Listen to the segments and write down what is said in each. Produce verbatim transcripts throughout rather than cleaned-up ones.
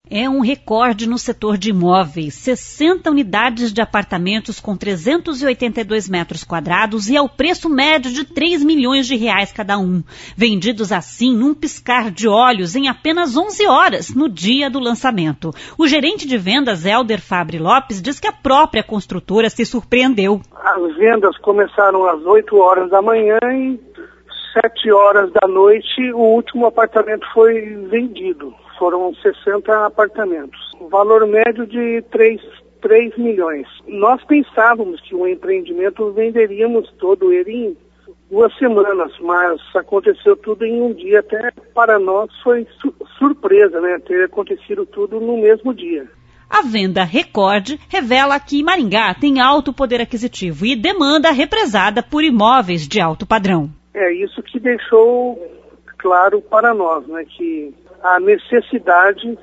É um recorde no setor de imóveis, sessenta unidades de apartamentos com trezentos e oitenta e dois metros quadrados e ao preço médio de três milhões de reais cada um. Vendidos assim num piscar de olhos em apenas onze horas, no dia do lançamento. O gerente de vendas, Helder Fabre Lopes, diz que a própria construtora se surpreendeu. As vendas começaram às oito horas da manhã e sete horas da noite o último apartamento foi vendido. Foram sessenta apartamentos. O valor médio de três milhões. Nós pensávamos que o empreendimento venderíamos todo ele em duas semanas, mas aconteceu tudo em um dia. Até para nós foi su- surpresa, né, ter acontecido tudo no mesmo dia. A venda recorde revela que Maringá tem alto poder aquisitivo e demanda represada por imóveis de alto padrão. É isso que deixou claro para nós, né, que a necessidade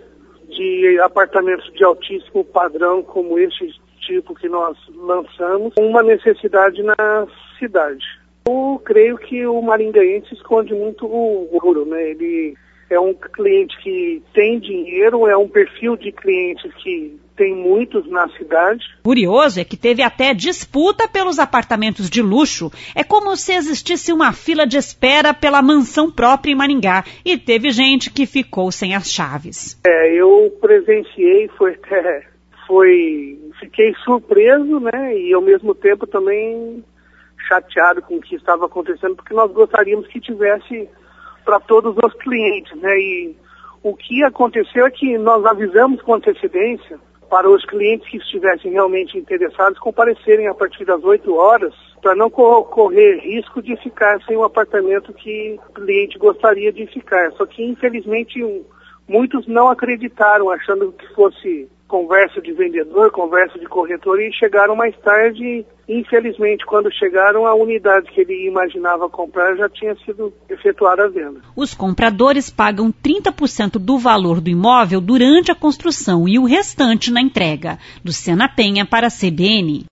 de apartamentos de altíssimo padrão como este tipo que nós lançamos, uma necessidade na cidade. Eu creio que o maringaense esconde muito o ouro, né? Ele é um cliente que tem dinheiro, é um perfil de cliente que tem muitos na cidade. Curioso é que teve até disputa pelos apartamentos de luxo. É como se existisse uma fila de espera pela mansão própria em Maringá. E teve gente que ficou sem as chaves. É, eu presenciei, foi, é, foi, fiquei surpreso, né? E ao mesmo tempo também chateado com o que estava acontecendo, porque nós gostaríamos que tivesse para todos os clientes, né? E o que aconteceu é que nós avisamos com antecedência para os clientes que estivessem realmente interessados comparecerem a partir das oito horas, para não correr risco de ficar sem o apartamento que o cliente gostaria de ficar. Só que, infelizmente, um, muitos não acreditaram, achando que fosse conversa de vendedor, conversa de corretor, e chegaram mais tarde. Infelizmente, quando chegaram, a unidade que ele imaginava comprar já tinha sido efetuada a venda. Os compradores pagam trinta por cento do valor do imóvel durante a construção e o restante na entrega. Luciana Penha para a C B N.